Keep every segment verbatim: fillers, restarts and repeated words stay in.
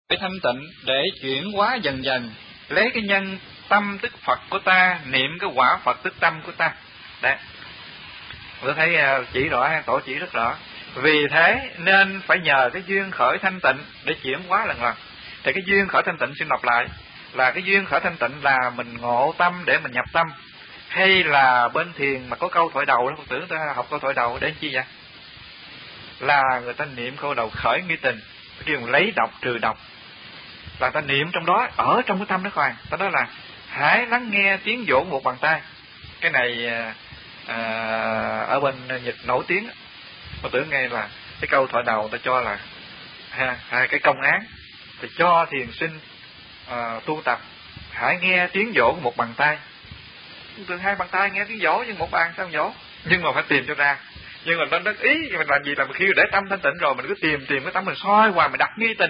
để thanh tịnh, để chuyển hóa dần dần, lấy cái nhân tâm tức Phật của ta, niệm cái quả Phật tức tâm của ta. Đấy, tôi thấy chỉ rõ, tổ chỉ rất rõ. Vì thế nên phải nhờ cái duyên khởi thanh tịnh để chuyển hóa lần lần. Thì cái duyên khởi thanh tịnh, xin đọc lại, là cái duyên khởi thanh tịnh là mình ngộ tâm để mình nhập tâm, hay là bên thiền mà có câu thoại đầu đó, Phật tử người ta học câu thoại đầu để chi vậy? Là người ta niệm câu đầu khởi nghi tình, kêu lấy độc trừ độc, là ta niệm trong đó, ở trong cái tâm đó khoan. Ta nói là hãy lắng nghe tiếng vỗ một bàn tay. Cái này à, ở bên Nhật nổi tiếng, Phật tử nghe là cái câu thoại đầu ta cho là ha, hai cái công án, thì cho thiền sinh à, tu tập hãy nghe tiếng vỗ của một bàn tay. Từ hai bàn tay nghe tiếng vỗ, nhưng một bàn sao vỗ? Nhưng mà phải tìm cho ra. Nhưng mà nó đắc ý mình làm gì, là khi để tâm thanh tịnh rồi mình cứ tìm tìm cái tâm, mình soi hoài, mình đặt nghi tình.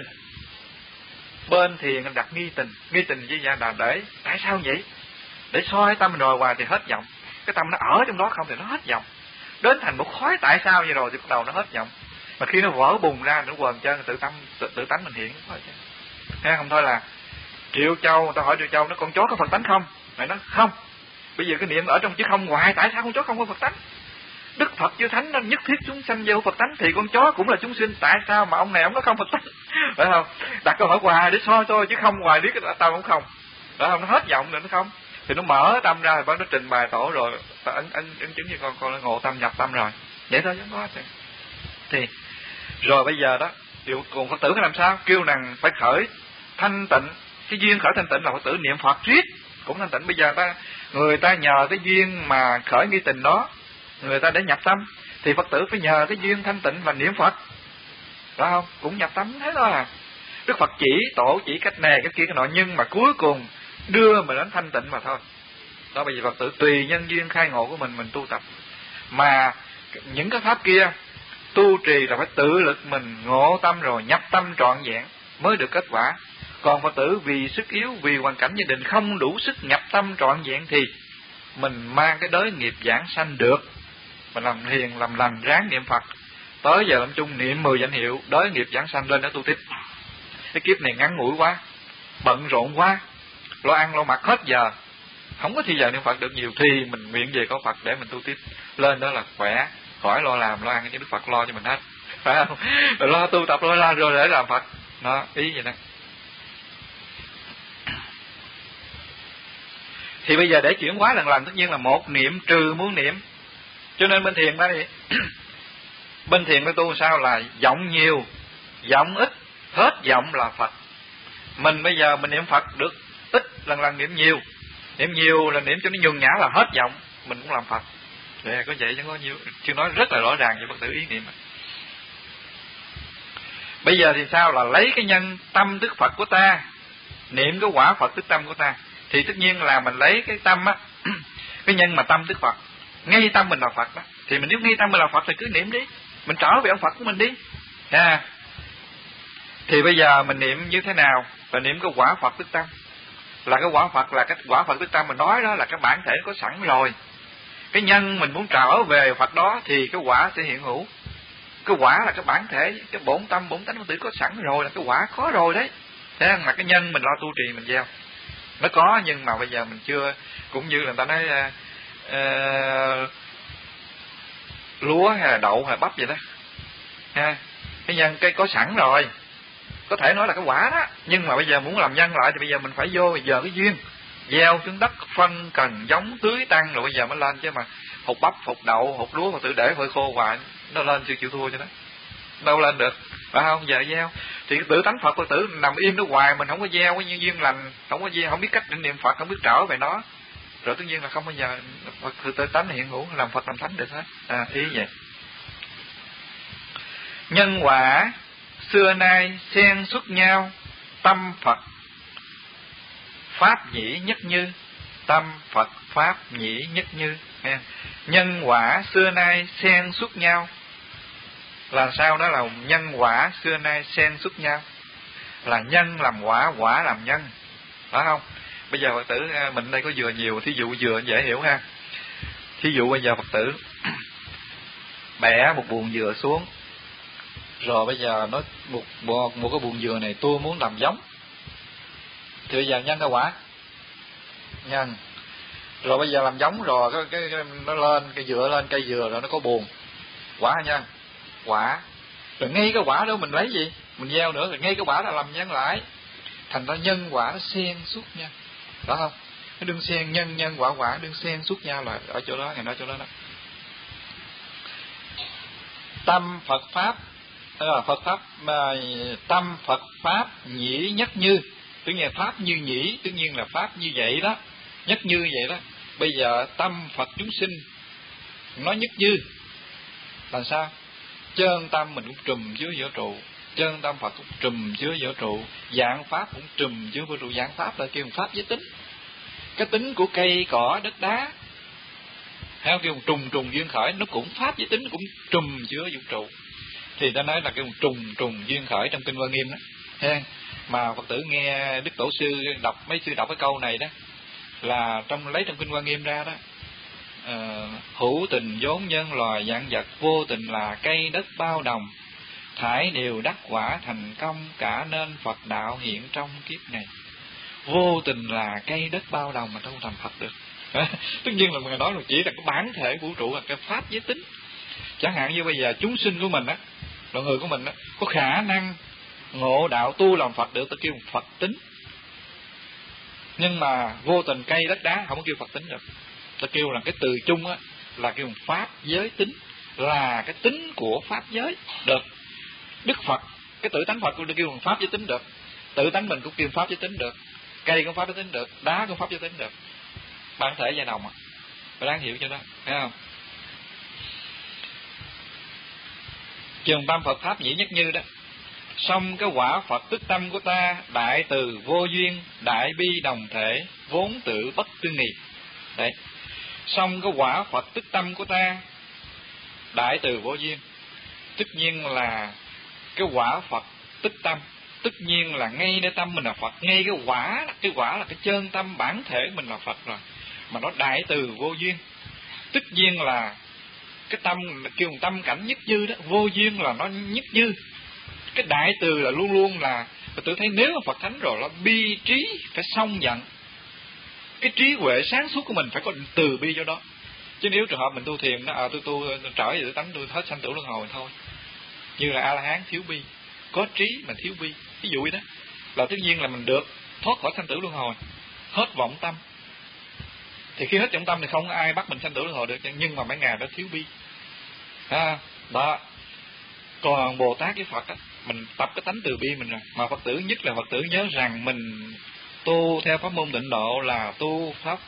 Bên thiền mình đặt nghi tình, nghi tình như vậy là để tại sao vậy? Để soi tâm mình rồi hoài thì hết vọng. Cái tâm nó ở trong đó không thì nó hết vọng. Đến thành một khói tại sao vậy rồi thì bắt đầu nó hết vọng. Mà khi nó vỡ bùng ra nó quần chân tự tâm tự, tự tánh mình hiện thôi chứ. Nghe không? Thôi là Triệu Châu, người ta hỏi Triệu Châu nó con chó có Phật tánh không? Mày nói không. Bây giờ cái niệm ở trong chứ không hoài, tại sao con chó không có Phật tánh? Đức Phật chư Thánh nó nhất thiết chúng sanh gieo Phật tánh, thì con chó cũng là chúng sinh, tại sao mà ông này ông nó không Phật tánh? Phải không? Đặt câu hỏi hoài để soi tôi chứ không hoài biết cái tao cũng không. Phải không? Nó hết vọng rồi nó không. Thì nó mở tâm ra thì bắt nó trình bày tổ rồi, ta ấn ấn ấn chứng như con con nó ngộ tâm nhập tâm rồi. Vậy thôi chứ không có. Thì rồi bây giờ đó, điều cùng Phật tử phải làm sao? Kêu rằng phải khởi thanh tịnh, cái duyên khởi thanh tịnh là Phật tử niệm Phật riết cũng thanh tịnh. Bây giờ ta người ta nhờ cái duyên mà khởi nghi tình đó, người ta để nhập tâm, thì Phật tử phải nhờ cái duyên thanh tịnh là niệm Phật, phải không? Cũng nhập tâm thế thôi à. Đức Phật chỉ, tổ chỉ cách này cách kia cái nọ, nhưng mà cuối cùng đưa mình đến thanh tịnh mà thôi. Đó, bây giờ Phật tử tùy nhân duyên khai ngộ của mình mình tu tập. Mà những cái pháp kia tu trì là phải tự lực mình ngộ tâm rồi nhập tâm trọn vẹn mới được kết quả. Còn Phật tử vì sức yếu, vì hoàn cảnh gia đình không đủ sức nhập tâm trọn vẹn thì mình mang cái đới nghiệp giảng sanh được. Mình làm hiền làm lành ráng niệm Phật, tới giờ lâm chung niệm mười danh hiệu, đới nghiệp giảng sanh lên để tu tiếp. Cái kiếp này ngắn ngủi quá, bận rộn quá, lo ăn lo mặc hết giờ, không có thì giờ niệm Phật được nhiều, thì mình nguyện về có Phật để mình tu tiếp. Lên đó là khỏe, khỏi lo làm lo ăn, chứ Đức Phật lo cho mình hết, phải không? Rồi lo tu tập lo ra rồi để làm Phật. Đó, ý vậy đó. Thì bây giờ để chuyển hóa lần lần tất nhiên là một niệm trừ muôn niệm. Cho nên bên thiền đó thì bên thiền nó tu sao là vọng nhiều, vọng ít, hết vọng là Phật. Mình bây giờ mình niệm Phật được ít, lần lần niệm nhiều. Niệm nhiều là niệm cho nó nhuần nhã là hết vọng, mình cũng làm Phật. Để có vậy chứ có nhiều, chưa nói rất là rõ ràng cho Phật tử ý niệm. Bây giờ thì sao là lấy cái nhân tâm tức Phật của ta, niệm cái quả Phật tức tâm của ta. Thì tất nhiên là mình lấy cái tâm á, cái nhân mà tâm tức Phật, ngay tâm mình là Phật đó. Thì mình nếu ngay tâm mình là Phật thì cứ niệm đi, mình trở về ông Phật của mình đi. À, thì bây giờ mình niệm như thế nào? Là niệm cái quả Phật tức tâm. Là cái quả Phật là cái quả Phật tức tâm mình nói đó là cái bản thể có sẵn rồi. Cái nhân mình muốn trở về Phật đó thì cái quả sẽ hiện hữu. Cái quả là cái bản thể, cái bổn tâm, bổn tánh Phật tử có sẵn rồi, là cái quả có rồi đấy. Thế mà cái nhân mình lo tu trì mình gieo. Nó có nhưng mà bây giờ mình chưa, cũng như là người ta nói uh, lúa hay là đậu hay là bắp vậy đó. Ha, cái nhân cây có sẵn rồi, có thể nói là cái quả đó, nhưng mà bây giờ muốn làm nhân lại thì bây giờ mình phải vô bây giờ cái duyên gieo xuống đất, phân cần giống tưới tăng rồi bây giờ mới lên. Chứ mà hột bắp, hột đậu, hột lúa mà tự để hơi khô hoài nó lên chưa chịu thua cho nó, đâu lên được, phải không? Giờ gieo thì tự tánh Phật Phật tử nằm im nó hoài, mình không có gieo cái nhân duyên lành, không có gieo, không biết cách niệm Phật, không biết trở về nó, rồi tất nhiên là không bao giờ Phật tự tánh hiện hữu làm Phật làm thánh được hết. À, ý vậy. Nhân quả xưa nay xen xuất nhau, tâm Phật pháp nhĩ nhất như, tâm Phật pháp nhĩ nhất như. Nhân quả xưa nay xen xuất nhau là sao? Đó là nhân quả xưa nay xen xuất nhau, là nhân làm quả, quả làm nhân, phải không? Bây giờ Phật tử mình đây có dừa nhiều, thí dụ dừa dễ hiểu ha. Thí dụ bây giờ Phật tử bẻ một buồng dừa xuống, Rồi bây giờ nó một, một, một cái vườn dừa này tôi muốn làm giống, thì bây giờ nhân cái quả, nhân. Rồi bây giờ làm giống rồi cái, cái, cái nó lên cây dừa, lên cây dừa rồi nó có buồn, quả nhân, quả. Rồi ngay cái quả đó mình lấy gì? Mình gieo nữa, rồi ngay cái quả là làm nhân lại. Thành ra nhân quả nó xen suốt nhau, đó không? Cái đương xen nhân nhân quả quả đương xen suốt nhau là ở chỗ đó, ngày nói chỗ đó đó. Tâm Phật pháp, à, Phật pháp mà tâm Phật pháp nhĩ nhất như, tất nhiên pháp như nhĩ, tất nhiên là pháp như vậy đó, nhất như vậy đó. Bây giờ tâm Phật chúng sinh nó nhất như làm sao? Chân tâm mình cũng trùm chứa vũ trụ, chân tâm Phật cũng trùm chứa vũ trụ, dạng pháp cũng trùm chứa vũ trụ. Dạng pháp là kêu pháp với tính, cái tính của cây cỏ đất đá, theo kêu trùng trùng duyên khởi, nó cũng pháp với tính, cũng trùm chứa vũ trụ. Thì ta nói là kêu trùng trùng duyên khởi trong kinh Hoa Nghiêm đó, ha. Mà Phật tử nghe Đức Tổ sư đọc, mấy sư đọc cái câu này đó, là trong lấy trong kinh Hoa Nghiêm ra đó. Uh, hữu tình vốn nhân loài vạn vật, vô tình là cây đất bao đồng, thải đều đắc quả thành công, cả nên Phật đạo hiện trong kiếp này. Vô tình là cây đất bao đồng mà không thành Phật được. Tất nhiên là người nói là chỉ là cái bản thể vũ trụ, là cái pháp giới tính. Chẳng hạn như bây giờ chúng sinh của mình á, là người của mình á, có khả năng ngộ đạo tu làm Phật được, ta kêu Phật tính. Nhưng mà vô tình cây đất đá không có kêu Phật tính được, ta kêu là cái từ chung á, là kêu pháp giới tính, là cái tính của pháp giới được. Đức Phật, cái tự tánh Phật cũng được kêu pháp giới tính được, tự tánh mình cũng kêu pháp giới tính được, cây cũng pháp giới tính được, đá cũng pháp giới tính được, bản thể giai đồng à. Phải đáng hiểu cho đó, thấy không? Trường tâm Phật pháp nhĩ nhất như đó. Xong cái quả Phật tức tâm của ta, đại từ vô duyên, đại bi đồng thể, vốn tự bất tư nghì. Đấy. Xong cái quả Phật tức tâm của ta, đại từ vô duyên, tất nhiên là cái quả Phật tức tâm, tất nhiên là ngay nơi tâm mình là Phật, ngay cái quả, cái quả là cái chân tâm bản thể mình là Phật rồi, mà nó đại từ vô duyên, tất nhiên là cái tâm kêu tâm cảnh nhất dư đó, vô duyên là nó nhất dư. Cái đại từ là luôn luôn là, tôi thấy nếu mà Phật thánh rồi là bi trí phải xong giận, cái trí huệ sáng suốt của mình phải có từ bi cho đó. Chứ nếu trường hợp mình tu thiền đó, à, tôi tu trở về tự tánh tôi hết sanh tử luân hồi thôi, như là A La Hán thiếu bi, có trí mà thiếu bi, ví dụ đó, là tất nhiên là mình được thoát khỏi sanh tử luân hồi, hết vọng tâm. Thì khi hết vọng tâm thì không có ai bắt mình sanh tử luân hồi được, nhưng mà mấy ngày đó thiếu bi, à, đó. Còn Bồ Tát với Phật á, mình tập cái tánh từ bi mình rồi. Mà Phật tử nhất là Phật tử nhớ rằng mình tu theo pháp môn Tịnh Độ là tu pháp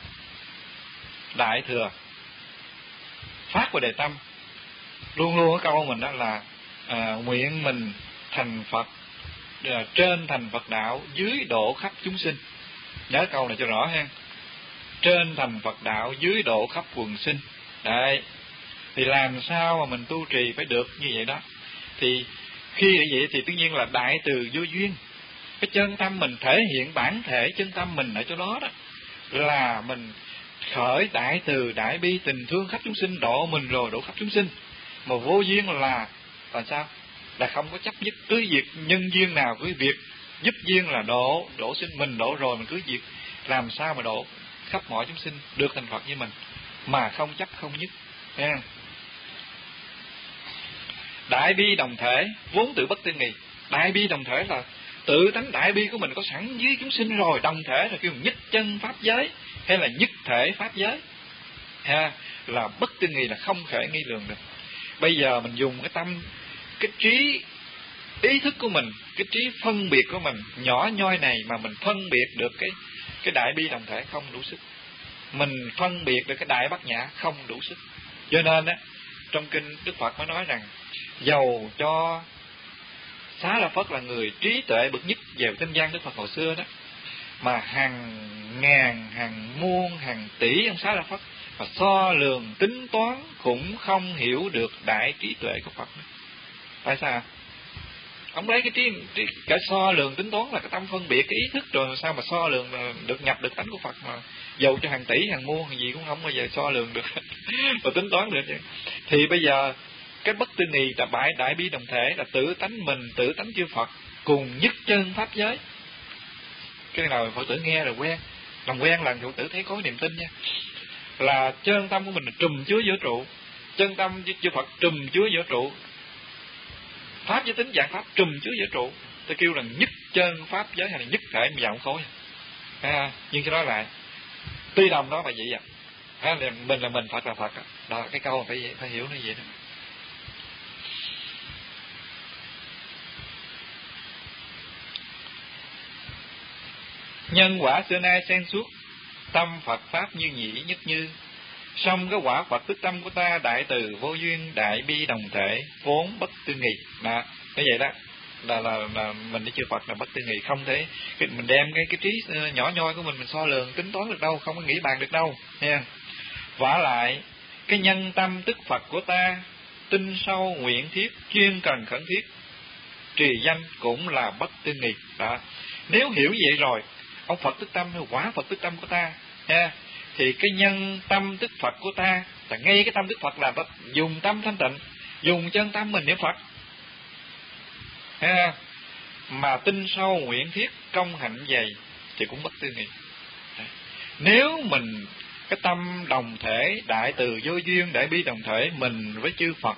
đại thừa, phát của đề tâm. Luôn luôn cái câu mình đó là à, nguyện mình thành Phật, à, trên thành Phật đạo, dưới độ khắp chúng sinh. Nhớ câu này cho rõ ha. Trên thành Phật đạo, dưới độ khắp quần sinh. Đấy. Thì làm sao mà mình tu trì phải được như vậy đó. Thì khi như vậy thì tất nhiên là đại từ vô duyên. Cái chân tâm mình thể hiện bản thể chân tâm mình ở chỗ đó đó, là mình khởi đại từ đại bi tình thương khắp chúng sinh, độ mình rồi độ khắp chúng sinh. Mà vô duyên là là sao? Là không có chấp nhất, cứ việc nhân duyên nào cứ việc giúp duyên là độ, độ sinh mình độ rồi mình cứ việc làm sao mà độ khắp mọi chúng sinh được thành Phật như mình, mà không chấp không nhất nha. Đại bi đồng thể, vốn tự bất tư nghì. Đại bi đồng thể là tự tánh đại bi của mình có sẵn với chúng sinh rồi, đồng thể là kêu nhất chân pháp giới, hay là nhất thể pháp giới, ha, là bất tư nghì, là không thể nghi lường được. Bây giờ mình dùng cái tâm, cái trí ý thức của mình, cái trí phân biệt của mình nhỏ nhoi này mà mình phân biệt được cái cái đại bi đồng thể không đủ sức, mình phân biệt được cái đại bát nhã không đủ sức. Cho nên á, trong kinh Đức Phật mới nói rằng dầu cho Xá La Phất là người trí tuệ bậc nhất về tinh gian Đức Phật hồi xưa đó, mà hàng ngàn, hàng muôn, hàng tỷ ông Xá La Phất mà so lường tính toán cũng không hiểu được đại trí tuệ của Phật. Tại sao? Ông lấy cái trí, trí cả so lường tính toán là cái tâm phân biệt, cái ý thức, rồi sao mà so lường được nhập được tánh của Phật, mà dầu cho hàng tỷ, hàng muôn, hàng gì cũng không bao giờ so lường được và tính toán được. Thì bây giờ cái bất tư nghì là bại đại bi đồng thể, là tự tánh mình, tự tánh chư Phật cùng nhất chân pháp giới. Cái nào Phật tử nghe rồi quen, làm quen là Phật tử thấy có niềm tin nha. Là chân tâm của mình là trùm chứa giữa trụ, chân tâm chư Phật trùm chứa giữa trụ, pháp giới tính dạng pháp trùm chứa giữa trụ. Tôi kêu là nhất chân pháp giới hay là nhất thể dạng khối. À, nhưng cái đó lại tuy đồng đó mà vậy à. À, mình là mình, Phật là Phật. Đó, cái câu phải phải hiểu nó vậy đó. Nhân quả xưa nay xen suốt, tâm Phật pháp như nhĩ nhất như. Song cái quả Phật tức tâm của ta đại từ vô duyên, đại bi đồng thể, vốn bất tư nghì. Đó, cái vậy đó. Là, là, là mình đi chư Phật là bất tư nghì, không thể cái, mình đem cái cái trí nhỏ nhoi của mình mình so lường tính toán được đâu, không có nghĩ bàn được đâu nha. Vả lại cái nhân tâm tức Phật của ta tinh sâu nguyện thiết, chuyên cần khẩn thiết, trì danh cũng là bất tư nghì. Đó, nếu hiểu vậy rồi, ông Phật tức tâm hay quả Phật tức tâm của ta nha, thì cái nhân tâm tức Phật của ta là ngay cái tâm tức Phật là dùng tâm thanh tịnh, dùng chân tâm mình niệm Phật ha, mà tinh sâu nguyện thiết công hạnh dày thì cũng bất tư nghì. Nếu mình cái tâm đồng thể đại từ vô duyên đại bi đồng thể mình với chư Phật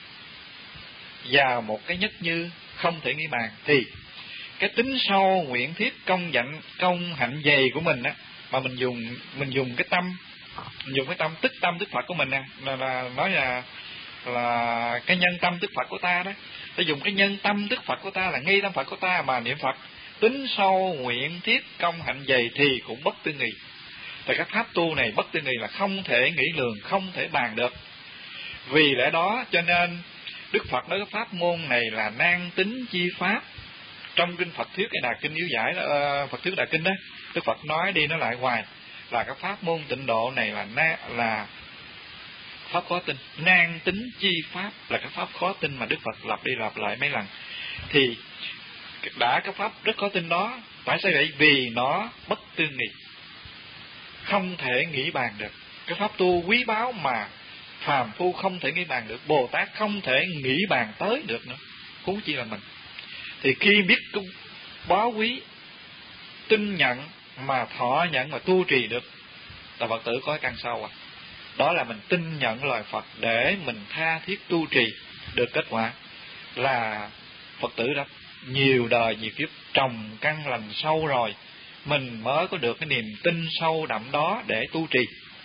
và một cái nhất như không thể nghĩ bàn, thì cái tính sâu nguyện thiết công dạnh công hạnh dày của mình á, mà mình dùng mình dùng cái tâm mình dùng cái tâm tức tâm tức Phật của mình nè, là, là nói là là cái nhân tâm tức Phật của ta đó, ta dùng cái nhân tâm tức Phật của ta là ngay tâm Phật của ta mà niệm Phật, tính sâu nguyện thiết công hạnh dày thì cũng bất tư nghì. Tại các pháp tu này bất tư nghì là không thể nghĩ lường, không thể bàn được. Vì lẽ đó cho nên Đức Phật nói cái pháp môn này là nan tính chi pháp. Trong kinh Phật thuyết cái Đà Kinh Yếu Giải đó, uh, Phật thuyết Đà Kinh đó, Đức Phật nói đi nói lại hoài là cái pháp môn tịnh độ này là na, là pháp khó tin, nan tính chi pháp, là cái pháp khó tin mà Đức Phật lặp đi lặp lại mấy lần. Thì đã cái pháp rất khó tin đó, tại sao vậy? Vì nó bất tư nghì, không thể nghĩ bàn được. Cái pháp tu quý báu mà phàm phu không thể nghĩ bàn được, Bồ Tát không thể nghĩ bàn tới được nữa, huống chi là mình. Thì khi biết bá quý, tin nhận mà thọ nhận mà tu trì được là Phật tử có căn sau à. Đó là mình tin nhận lời Phật để mình tha thiết tu trì được kết quả, là Phật tử đã nhiều đời nhiều kiếp trồng căn lành sâu rồi, mình mới có được cái niềm tin sâu đậm đó để tu trì.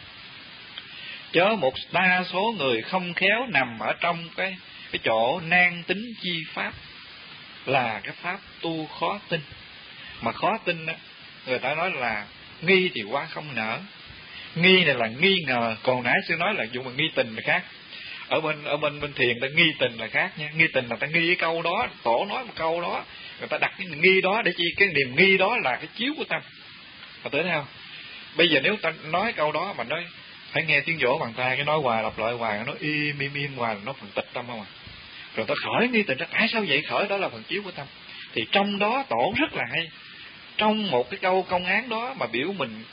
Chớ một đa số người không khéo nằm ở trong cái cái chỗ nan tính chi pháp, là cái pháp tu khó tin. Mà khó tin á, người ta nói là nghi thì quá không nở. Nghi này là nghi ngờ, còn nãy sư nói là dùng bằng nghi tình là khác. Ở bên ở bên bên thiền ta nghi tình là khác nha. Nghi tình là ta nghi cái câu đó, tổ nói một câu đó, người ta đặt cái nghi đó để chi? Cái niềm nghi đó là cái chiếu của tâm. Mà tưởng thấy không? Bây giờ nếu ta nói câu đó mà nói phải nghe tiếng vỗ bằng tay, cái nói hoài lặp lại hoài, nó im im im hoài, nó phần tịch tâm không à. Rồi ta khởi nghi tình, tại sao vậy? Khởi đó là phần chiếu của tâm. Thì trong đó tổ rất là hay. Trong một cái câu công án đó mà biểu mình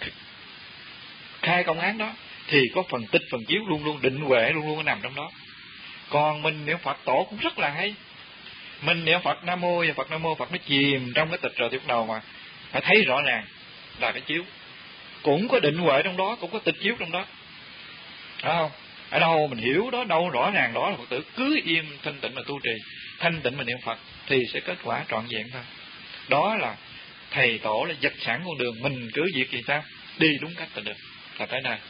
khai công án đó, thì có phần tịch phần chiếu luôn luôn, định huệ luôn luôn nằm trong đó. Còn mình niệm Phật tổ cũng rất là hay. Mình niệm Phật Nam Mô và Phật Nam Mô, Phật nó chìm trong cái tịch rồi thì bắt đầu mà phải thấy rõ ràng là cái chiếu. Cũng có định huệ trong đó, cũng có tịch chiếu trong đó. Phải không? Ở đâu mình hiểu đó, đâu rõ ràng đó là Phật tử cứ im thanh tịnh mà tu trì, thanh tịnh mà niệm Phật thì sẽ kết quả trọn vẹn thôi. Đó là thầy tổ là dạch sẵn con đường, mình cứ việc gì sao? Đi đúng cách là được. Là thế này.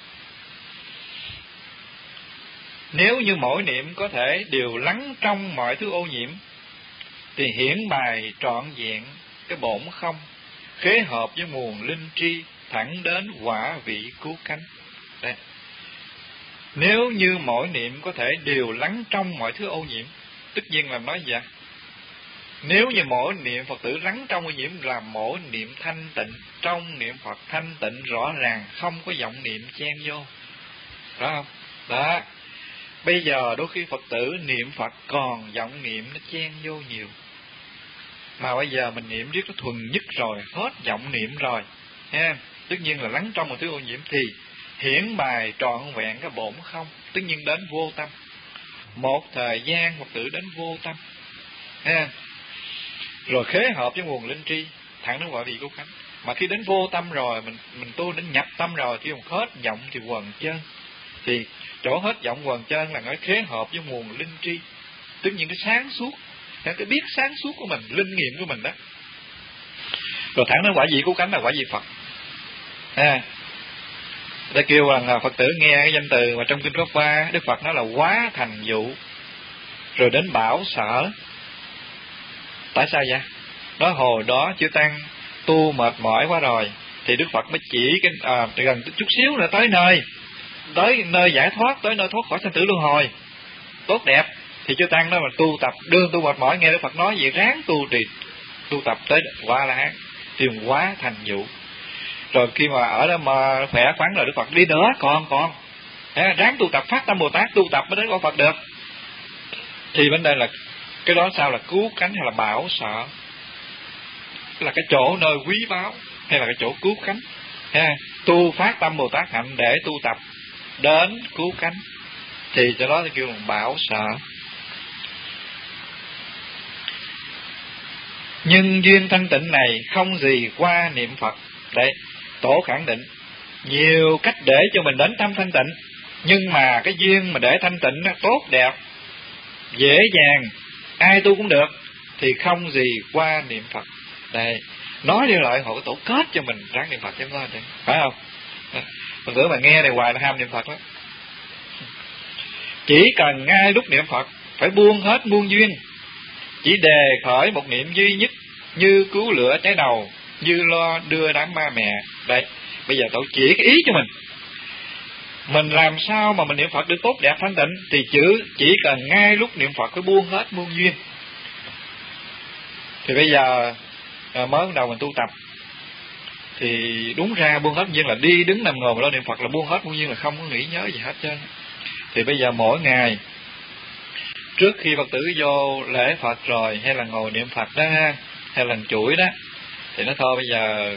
Nếu như mỗi niệm có thể đều lắng trong mọi thứ ô nhiễm, thì hiển bài trọn vẹn cái bổn không, khế hợp với nguồn linh tri, thẳng đến quả vị cứu cánh. Đây. Nếu như mỗi niệm có thể đều lắng trong mọi thứ ô nhiễm, tất nhiên là nói vậy. Nếu như mỗi niệm Phật tử lắng trong ô nhiễm là mỗi niệm thanh tịnh, trong niệm Phật thanh tịnh rõ ràng, không có vọng niệm chen vô. Đó không? Đó. Bây giờ đôi khi Phật tử niệm Phật còn vọng niệm nó chen vô nhiều. Mà bây giờ mình niệm riết nó thuần nhất rồi, hết vọng niệm rồi. Nha. Tất nhiên là lắng trong một thứ ô nhiễm thì hiển bài trọn vẹn cái bổn không, tất nhiên đến vô tâm. Một thời gian Phật tử đến vô tâm, ha, rồi khế hợp với nguồn linh tri, thẳng đến quả vị cứu cánh. Mà khi đến vô tâm rồi, mình mình tu đến nhập tâm rồi, khi mà hết vọng thì quần chân, thì chỗ hết vọng quần chân là nói khế hợp với nguồn linh tri, tức những cái sáng suốt, cái biết sáng suốt của mình, linh nghiệm của mình đó. Rồi thẳng đến quả vị cứu cánh là quả vị Phật. À, ta kêu là Phật tử nghe cái danh từ mà trong kinh Pháp Hoa, Đức Phật nói là quá thành dụ, rồi đến bảo sở. Tại sao vậy? Nói hồi đó chư tăng tu mệt mỏi quá rồi, thì Đức Phật mới chỉ cái à, gần chút xíu nữa tới nơi, tới nơi giải thoát, tới nơi thoát khỏi sanh tử luân hồi tốt đẹp. Thì chư tăng đó mà tu tập, đương tu mệt mỏi, nghe Đức Phật nói vậy ráng tu trì, tu tập tới qua La Hán, tìm quá thành dụ. Rồi khi mà ở đó mà khỏe khoắn rồi, Đức Phật đi nữa, còn còn à, ráng tu tập phát tâm Bồ Tát, tu tập mới đến quả Phật được. Thì bên đây là cái đó sao là cứu cánh hay là bảo sợ, là cái chỗ nơi quý báu hay là cái chỗ cứu cánh, ha, tu phát tâm Bồ Tát hạnh để tu tập đến cứu cánh, thì cho đó thì kêu là bảo sợ. Nhưng duyên thanh tịnh này không gì qua niệm Phật. Đấy, tổ khẳng định nhiều cách để cho mình đến tâm thanh tịnh, nhưng mà cái duyên mà để thanh tịnh nó tốt đẹp, dễ dàng, ai tu cũng được, thì không gì qua niệm Phật. Đây, nói đi lại họ có tổ kết cho mình ráng niệm Phật chứ không, phải không? Phật tử mà nghe này hoài là ham niệm Phật đó. Chỉ cần ngay lúc niệm Phật phải buông hết muôn duyên, chỉ đề khởi một niệm duy nhất, như cứu lửa cháy đầu, như lo đưa đám ba mẹ. Đây, bây giờ tổ chỉ cái ý cho mình, mình làm sao mà mình niệm Phật được tốt đẹp thanh tịnh, thì chữ chỉ cần ngay lúc niệm Phật phải buông hết muôn duyên. Thì bây giờ à, mới bắt đầu mình tu tập, thì đúng ra buông hết duyên là đi đứng nằm ngồi mà lo niệm Phật là buông hết muôn duyên, là không có nghĩ nhớ gì hết trơn. Thì bây giờ mỗi ngày trước khi Phật tử vô lễ Phật rồi, hay là ngồi niệm Phật đó ha, hay là chuỗi đó, thì nó thôi bây giờ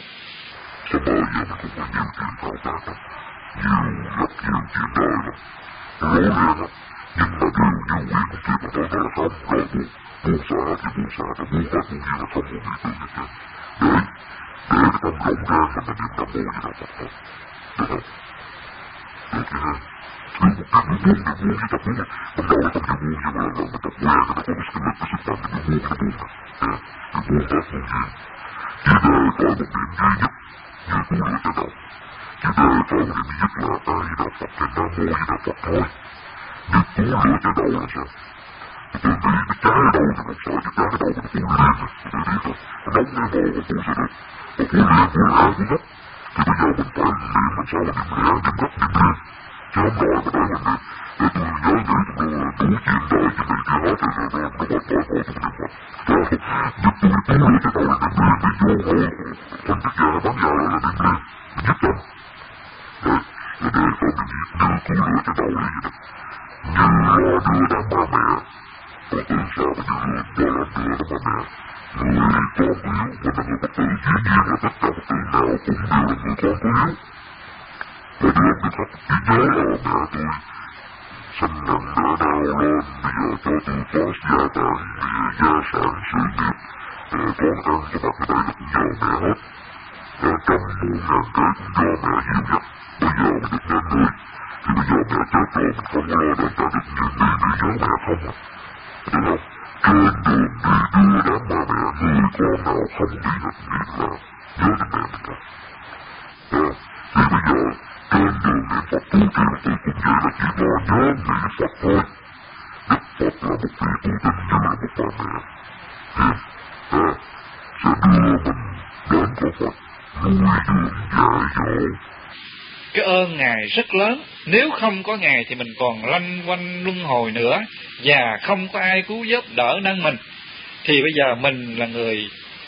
cái ơn Ngài rất lớn. Nếu không có Ngài thì mình còn lanh quanh luân hồi nữa, và không có ai cứu giúp đỡ nâng mình. Thì bây giờ mình là người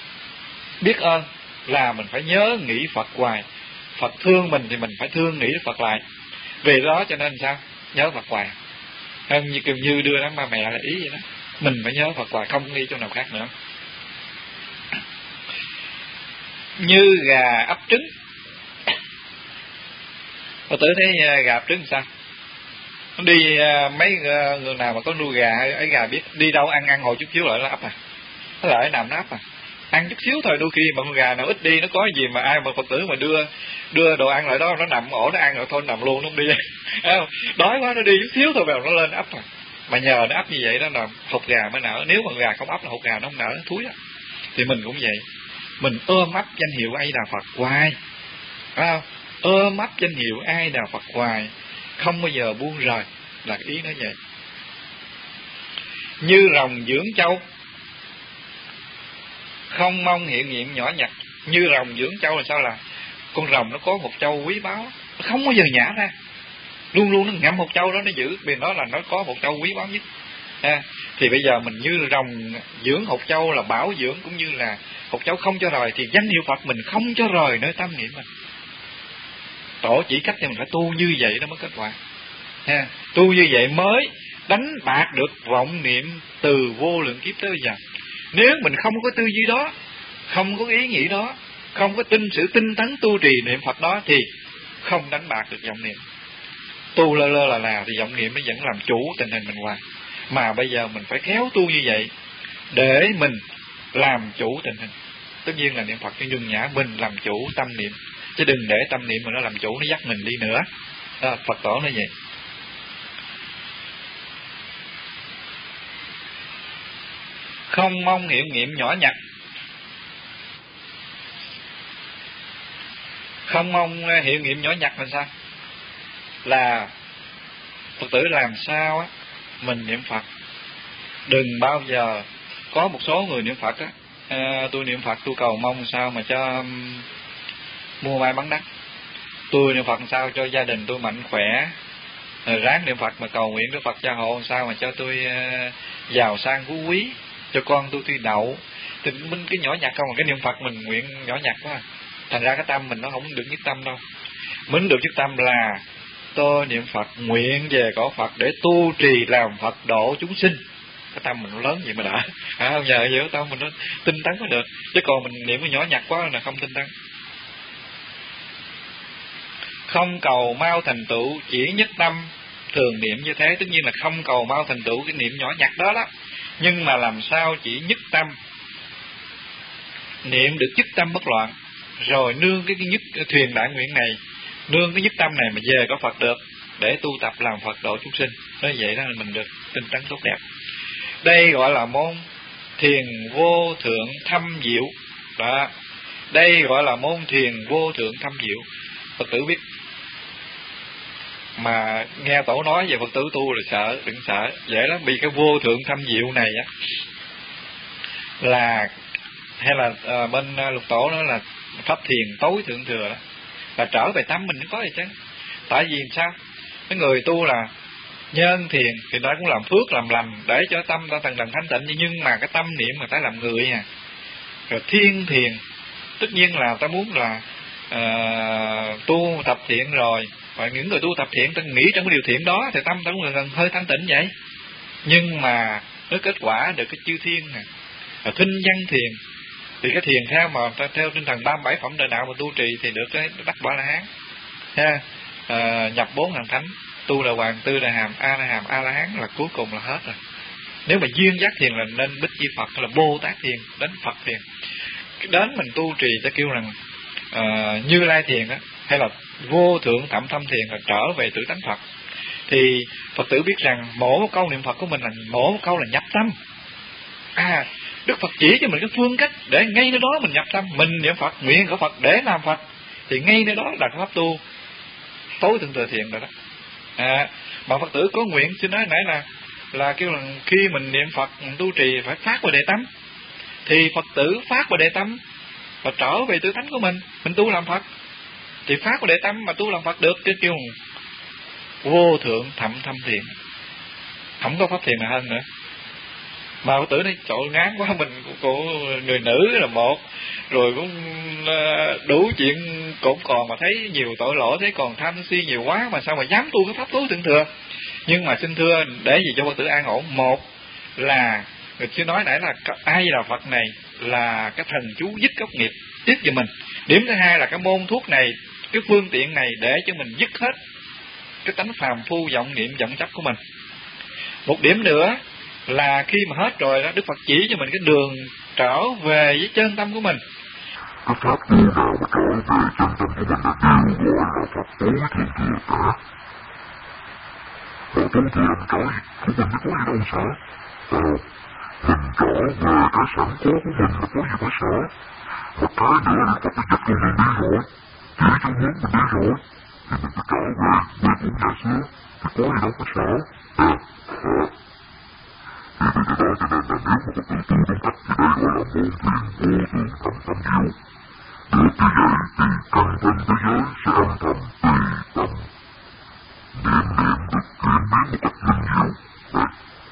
biết ơn, là mình phải nhớ nghĩ Phật hoài. Phật thương mình thì mình phải thương nghĩ Phật lại. Vì đó cho nên sao? Nhớ Phật hoài. Hơn như kiểu như đưa đám ba mẹ là ý vậy đó. Mình phải nhớ Phật hoài, không nghĩ chỗ nào khác nữa. Như gà ấp trứng. Phật tử thấy gà ấp trứng sao? Đi mấy người nào mà có nuôi gà ấy gà biết đi đâu ăn ăn hồi chút xíu lại nó ấp à, nó lại nằm nó ấp à, ăn chút xíu thôi. Đôi khi mà con gà nào ít đi nó có gì mà ai mà Phật tử mà đưa đưa đồ ăn lại đó nó nằm ổ nó ăn rồi thôi nằm luôn nó không đi. Đói quá nó đi chút xíu thôi vào nó lên ấp à. Mà nhờ nó ấp như vậy đó là hột gà mới nở. Nếu mà gà không ấp là hột gà nó không nở, nó thúi á. Thì mình cũng vậy, mình ôm ấp danh hiệu A Di Đà Phật hoài, phải không? Ôm ấp danh hiệu A Di Đà Phật hoài, không bao giờ buông rời, là cái ý nó vậy. Như rồng dưỡng châu, không mong hiện nghiệm nhỏ nhặt. Như rồng dưỡng châu là sao? Là con rồng nó có một châu quý báu, nó không bao giờ nhả ra, luôn luôn nó ngậm một châu đó nó giữ, vì nó là nó có một châu quý báu nhất. À, thì bây giờ mình như rồng dưỡng hột châu là bảo dưỡng, cũng như là hột châu không cho rời, thì danh hiệu Phật mình không cho rời nơi tâm niệm mình. Tổ chỉ cách thì mình phải tu như vậy đó mới kết quả. À, tu như vậy mới đánh bạc được vọng niệm từ vô lượng kiếp tới bây giờ. Nếu mình không có tư duy đó, không có ý nghĩ đó, không có tin sự tinh tấn tu trì niệm Phật đó, thì không đánh bạc được vọng niệm. Tu lơ lơ là là thì vọng niệm nó vẫn làm chủ tình hình mình hoài. Mà bây giờ mình phải khéo tu như vậy để mình làm chủ tình hình. Tất nhiên là niệm Phật cho nhung nhã, mình làm chủ tâm niệm, chứ đừng để tâm niệm mà nó làm chủ, nó dắt mình đi nữa. À, Phật tổ nói vậy. Không mong hiệu nghiệm nhỏ nhặt. Không mong hiệu nghiệm nhỏ nhặt là sao? Là Phật tử làm sao á mình niệm Phật đừng bao giờ có một số người niệm Phật á, à, tôi niệm Phật tôi cầu mong sao mà cho um, mua mai bán đắt, tôi niệm Phật sao cho gia đình tôi mạnh khỏe, rồi ráng niệm Phật mà cầu nguyện Đức Phật gia hộ sao mà cho tôi uh, giàu sang phú quý, cho con tôi thi đậu. Thì mình cái nhỏ nhặt không, mà cái niệm Phật mình nguyện nhỏ nhặt quá, thành ra cái tâm mình nó không được nhất tâm đâu. Mình được nhất tâm là tôi niệm Phật nguyện về cõi Phật để tu trì làm Phật độ chúng sinh. Cái tâm mình nó lớn vậy mà đã, à, không nhờ vậy tâm mình nó tinh tấn mới được. Chứ còn mình niệm cái nhỏ nhặt quá là không tinh tấn. Không cầu mau thành tựu, chỉ nhất tâm thường niệm như thế. Tất nhiên là không cầu mau thành tựu cái niệm nhỏ nhặt đó đó, nhưng mà làm sao chỉ nhất tâm, niệm được nhất tâm bất loạn, rồi nương cái nhất cái thuyền đại nguyện này, nương cái nhất tâm này mà về có Phật được, để tu tập làm Phật độ chúng sinh. Nói vậy đó là mình được tinh tấn tốt đẹp. Đây gọi là môn thiền vô thượng thâm diệu đó. Đây gọi là môn thiền vô thượng thâm diệu. Phật tử biết mà nghe tổ nói về Phật tử tu là sợ, đừng sợ, dễ lắm. Vì cái vô thượng thâm diệu này á, là hay là à, bên lục tổ nói là pháp thiền tối thượng thừa đó, là trở về tâm mình có gì chứ. Tại vì sao cái người tu là nhân thiền thì nó cũng làm phước làm lành để cho tâm ta thần thần thanh tịnh, nhưng mà cái tâm niệm mà ta làm người à. Rồi thiên thiền tất nhiên là ta muốn là uh, tu tập thiện rồi, và những người tu tập thiện ta nghĩ trong cái điều thiện đó thì tâm ta cũng là gần hơi thanh tịnh vậy, nhưng mà nó kết quả được cái chư thiên nè. Rồi thinh văn thiền thì cái thiền theo mà ta theo tinh thần ba mươi bảy phẩm đời đạo mà tu trì thì được cái đắc Quả La Hán ha. À, nhập bốn ngàn thánh, tu là hoàng, tư là hàm, a la hàm, a la hán là cuối cùng là hết rồi. Nếu mà duyên giác thiền là nên bích chi Phật, là Bồ Tát thiền, đến Phật thiền. Đến mình tu trì ta kêu rằng uh, Như Lai thiền á, hay là vô thượng thậm thâm thiền, là trở về tự tánh Phật. Thì Phật tử biết rằng mỗi một câu niệm Phật của mình là mỗi một câu là nhập tâm. À, Đức Phật chỉ cho mình cái phương cách để ngay nơi đó mình nhập tâm, mình niệm Phật nguyện của Phật để làm Phật, thì ngay nơi đó là cái pháp tu tối thượng thừa thiền rồi đó. À, mà Phật tử có nguyện, xin nói nãy là là kêu là khi mình niệm Phật mình tu trì phải phát vào đệ tâm, thì Phật tử phát vào đệ tâm và trở về tự tánh của mình, mình tu làm Phật thì phát vào đệ tâm mà tu làm Phật được, cái kêu vô thượng thậm thâm thiền. Không có pháp thiền nào hơn nữa. Mà Phật tử này trời ngán quá, mình của người nữ là một, rồi cũng đủ chuyện cũng còn mà thấy nhiều tội lỗi, thấy còn tham si nhiều quá, mà sao mà dám tu cái pháp tối thượng thừa. Nhưng mà xin thưa, để gì cho Phật tử an ổn, một là người chưa nói nãy là ai là Phật này là cái thần chú dứt gốc nghiệp tiếp cho mình. Điểm thứ hai là cái môn thuốc này, cái phương tiện này để cho mình dứt hết cái tánh phàm phu vọng niệm vọng chấp của mình. Một điểm nữa là khi mà hết rồi đó, Đức Phật chỉ cho mình cái đường trở về với chân tâm của mình. Cái pháp tu nào mà trở về chân tâm của mình là đều gọi là pháp tối thượng thừa cả. Mà tối thừa làm trở của mình nó có gì đâu sợ. Ờ, mình trở về cái sẵn có của mình là có gì phải sợ. Một cái nữa là Phật đã dịch con đường đi rồi, chỉ cho hướng mình đi rồi, thì mình phải trở về quê cũ nhà xưa, thì có gì đâu phải sợ. À, à. Thì vì cái đó cho nên là nếu mà có tự tu đúng cách thì đây gọi là môn thiền vô thường thành tâm diệu. Được như vậy thì căn thân thế giới sẽ âm thầm tùy tâm, niệm niệm được chuyển biến một cách linh diệu. Đấy.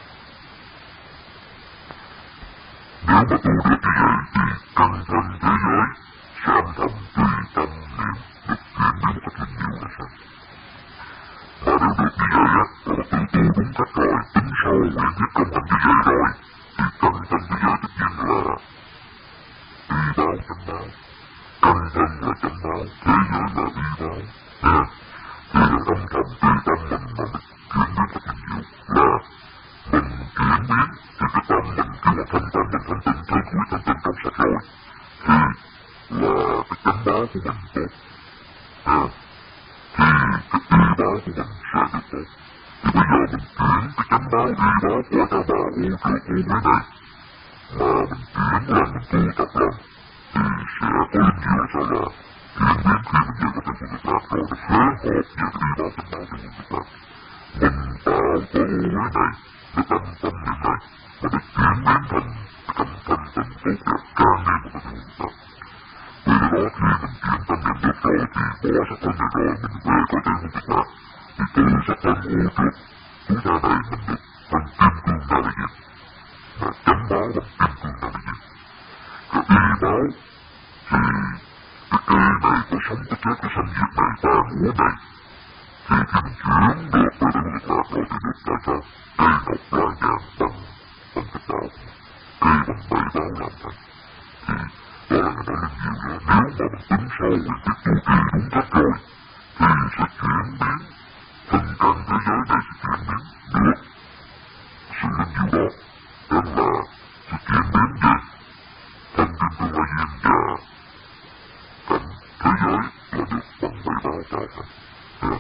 Nếu mà tu được như vậy thì căn thân thế giới sẽ âm thầm tùy tâm niệm được chuyển biến một cách linh diệu là sao? Mà nếu được như vậy á, và tự tu đúng cách rồi, tính sâu nguyện thiết công hành như vậy rồi, thì căn thân thế giới tất nhiên là y báo chánh báo. Căn thân là chánh báo, thế giới là y báo. Nè, thì là âm thầm tùy tâm mình mà mình chuyển biến một cách linh diệu là mình chuyển biến thì cái tâm mình khi mà thanh tâm mình thanh tịnh thế cuối thanh tịnh trong sạch rồi thì là cái chánh báo của mình tốt. À, thì cái y báo của mình sẽ được tốt. Thì bây giờ mình chuyển cái chánh báo y báo của ta bà ô trượt ô quý này mà mình chuyển là mình tu tập lần thì sẽ có linh diệu là sao là chuyển biến khi mình về cái thành Phật Lạc rồi nó phối hợp với cái y báo chánh báo của mình Phật Lạc. Mình tạo cái ô quý này, cái tâm tâm niệm này mà được chuyển biến thành cái tâm tâm tâm tốt đẹp càng lên một cái thành Phật Lạc. Vì đó khi mình chuyển tâm niệm được rồi thì bỏ sắc thân này rồi mình về có thể không Phật Lạc. Thì từ sắc thân ô trượt chúng ta này mình được thành kim cương nào là gì? Mà chánh báo bằng kim cương nào là gì? Cái y báo thì cái cây này có sống có chết có sanh diệt này ta ngũ này thì khi mình chuyển được về đến Phật Lạc rồi thì được tại sao? Cây ngọc lá vàng bằng bằng Phật đạo, cây bằng bảy báo làm thành. Thì đó là người nói linh diệu đó. Nếu mà mình tính sâu mình biết tu trì đúng cách rồi thì sẽ chuyển biến thân căn thế giới này sẽ chuyển biến được sự linh diệu đó. Nên là sẽ chuyển biến về thân kim cương hoa diêm và cảnh thế giới là được bằng bảy báo tạo thành. Yeah.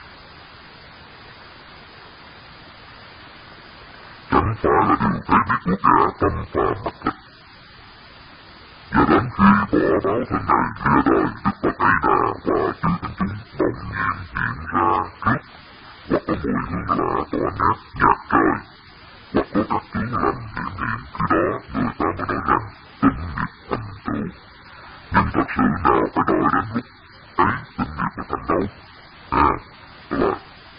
Chẳng phải là điều thấy biết của kẻ tâm phàm mặt thịt. Và đến khi bỏ báo thân này lìa đời, Đức Phật A Đà và chư thánh chúng bỗng nhiên hiện ra trước, hoặc có mùi hương lạ tỏa ngát nhạt trời, hoặc có các tiếng lành hiển hiện, khi đó người ta mới nói rằng tinh nghiệp thành tựu. Nhưng thật sự nào phải đợi đến lúc ấy tinh nghiệp mới thành đâu? À, là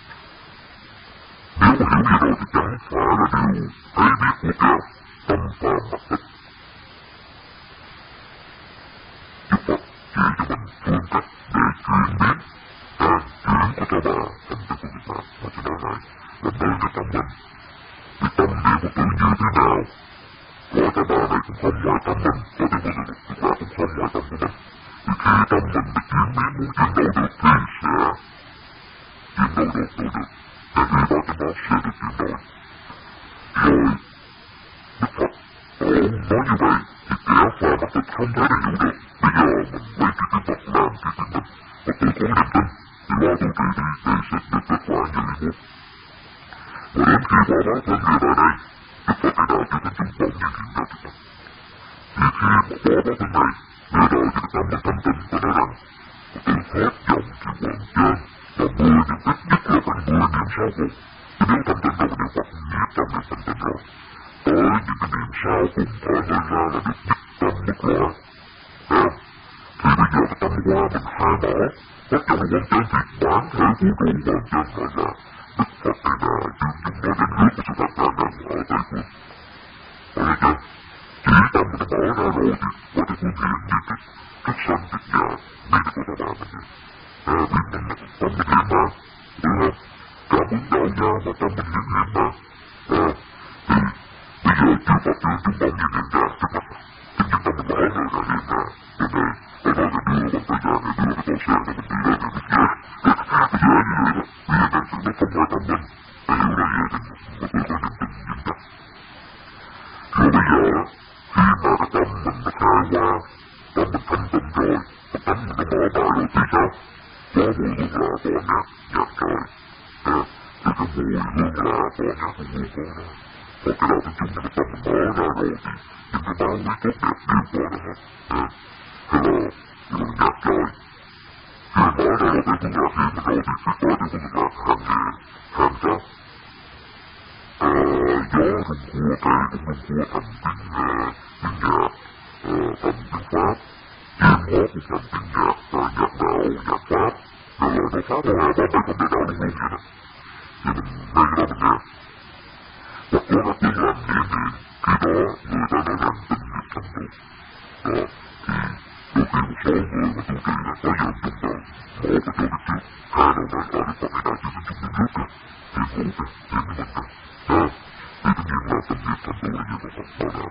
nếu mà hiểu gì rồi thì chẳng phải là điều thấy biết của kẻ tâm phàm mặt thịt. Đức Phật chỉ cho mình phương cách để chuyển biến, à, chuyển của ta bà thành tựu của Việt Nam mà cho đạo này là nơi cái tâm mình. Vì tâm địa của tự như thế nào, của ta bà này cũng không ngoài tâm mình, có thể của Việt Nam cũng không ngoài tâm của mình. Vì khi tâm mình được chuyển biến muốn chuyển đâu được thì sẽ chuyển đâu được đâu được. Để y báo chánh báo sẽ được chuyển đổi. Rồi Đức Phật Tổ nói như vậy thì kẻ phàm mặt thịt không thể nào hiểu được. Bây giờ mình quay cái tiếng Phật làm cái tiếng mình và tự cố niệm tin thì lo tu trì đi để sẽ được kết quả như ý muốn. Và đến khi bỏ báo thân về đời này, Đức Phật A Đà chư thánh chúng bỗng nhiên hiện ra trước mặt. Thì khi mà bỏ báo thân này về đời thì cái tâm mình thanh tịnh và nói rằng tự phát dòng thì quần trên và mười niệm ít nhất là phải mười niệm sau cùng. Thì nếu thanh tịnh rồi Đức Phật nhiệt tâm niệm thanh tịnh rồi. Tới những cái niệm sau cùng thở hơi ra là được nhất tâm bất loạn. À, thì bây giờ cái tâm qua mình hai bỏ, bắt đầu quần trên thì bán thể vũ trụ quần trên gọi là Đức Phật A Đà chư chúng nói đến nước của sự thật là nằm ở Tây Phương. Ở đây chưa? Chỉ tâm mình bỏ ra rồi thì có thể phương hiện như cái cách sanh cách nhà ngay được của ta bà mình. À, vì mình là tâm mình hiện mà, đúng không? Cả muốn đạo nhau mà tâm mình hiện hiện mà. À, thì bây giờ chư Phật chư chúng bỗng nhiên hiện ra trước mặt. Tất nhiên tâm mình bỏ rồi là hiện ra. Cho nên, ở đây là đưa bằng tay ra này, đưa cái tổ xe này, mình đi ra này, mình ghé. Ghé như vậy đó, đi ra này. trời, cái tánh mình nó mở đại rồi thì sao? Có mùi hương lạ có nhạc, nhạc trời. À, thì cái mùi hương lạ có nhạc cũng vui có đó. Còn cái đạo tiếng chung cái tâm mình mở ra rồi thì những cái báo lý tốt đẹp đều có đó hết. À, hay là những nhạc trời. Khi mở ra rồi cái hương nhạc hiếm rồi thì chỉ có cái hương nhạc hàng nhẹ, hàng chắc. À, gió rung cua cây cũng rung cua thành tiếng nhạc, tiếng nhạc, à, thành tiếng Pháp. Chim hót cũng thành tiếng nhạc, à, nhạc đạo, nhạc Pháp. Rồi là nó Pháp là ba bảy không thể đạo luôn luôn vậy đó. Thì mình ngay đó mình nghe. Hoặc có các tiếng làm nhẹ nhẹ, khi đó người ta nói rằng tình nghiệp thành tựu. Đó, thì đôi khi một số người mà tu trì là tới giờ chúng ta mở cái chỗ đi trước, hai đầu này ở cái Phật này đại chúng chúng nước kìa, thiền ngủ kìa, thiền như mình kìa. À, thì tất nhiên là tình nghiệp thành tựu là như một Phật bảo đảm.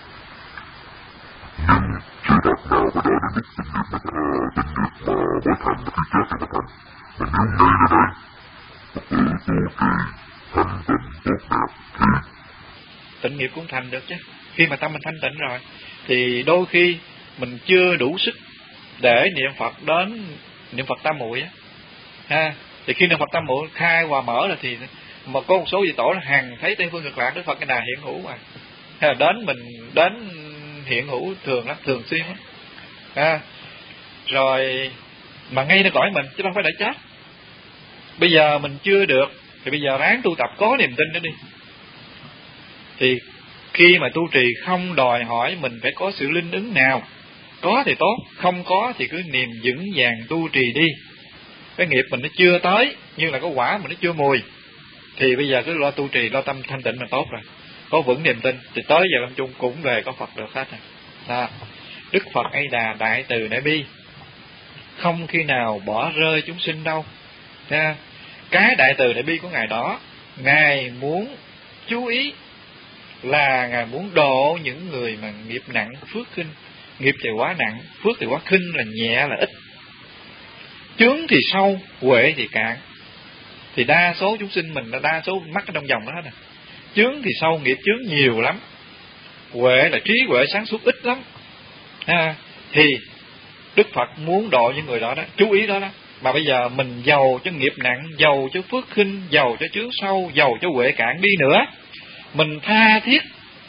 Nhưng sự thật nào phải đợi đến lúc tình nghiệp mà, uh, tình nghiệp mà mới thành mà khi chết thì mới thành. Mà nếu ngay ở đây, Phật tử tu trì, thanh tịnh, tốt đẹp thì tịnh nghiệp cũng thành được chứ. Khi mà tâm mình thanh tịnh rồi thì đôi khi mình chưa đủ sức để niệm Phật đến niệm Phật tam muội á, ha. Thì khi niệm Phật tam muội khai hòa mở là thì mà có một số vị tổ là hằng thấy Tây Phương Cực Lạc Đức Phật cái nào hiện hữu mà, hay là đến mình đến hiện hữu thường lắm, thường xuyên lắm, ha. Rồi mà ngay nơi cõi mình chứ không phải để chết. Bây giờ mình chưa được thì bây giờ ráng tu tập có niềm tin đó đi. Thì khi mà tu trì không đòi hỏi mình phải có sự linh ứng nào, có thì tốt, không có thì cứ niềm vững vàng tu trì đi. Cái nghiệp mình nó chưa tới, nhưng là cái quả mình nó chưa mùi, thì bây giờ cứ lo tu trì, lo tâm thanh tịnh là tốt rồi. Có vững niềm tin thì tới giờ lâm chung cũng về có Phật được hết rồi. À, Đức Phật A Đà đại từ đại bi, không khi nào bỏ rơi chúng sinh đâu. À, cái đại từ đại bi của Ngài đó, Ngài muốn chú ý là Ngài muốn độ những người mà nghiệp nặng phước khinh. Nghiệp thì quá nặng, phước thì quá khinh, là nhẹ là ít, chướng thì sâu, huệ thì cạn. Thì đa số chúng sinh mình là đa số mắc ở trong vòng đó hết. Chướng thì sâu, nghiệp chướng nhiều lắm, huệ là trí huệ sáng suốt ít lắm. À, thì Đức Phật muốn độ những người đó đó, chú ý đó đó. Mà bây giờ mình giàu cho nghiệp nặng, giàu cho phước khinh, giàu cho chướng sâu, giàu cho huệ cạn đi nữa, mình tha thiết